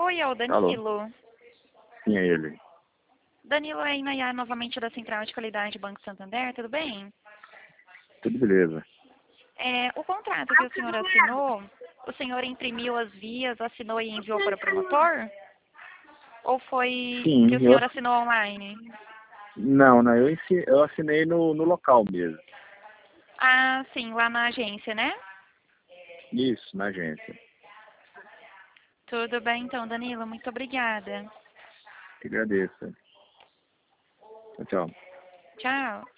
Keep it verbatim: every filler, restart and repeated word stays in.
Oi, é o Alô? Danilo. Sim, é ele. Danilo, é Inayá novamente da Central de Qualidade Banco Santander, tudo bem? Tudo beleza. É, o contrato que o senhor assinou, o senhor imprimiu as vias, assinou e enviou para o promotor? Ou foi que Sim, o eu... senhor assinou online? Não, não, eu, ensi- eu assinei no, no local mesmo. Ah, sim, lá na agência, né? Isso, na agência. Tudo bem, então, Danilo, muito obrigada. Que agradeço. Tchau, tchau. Tchau.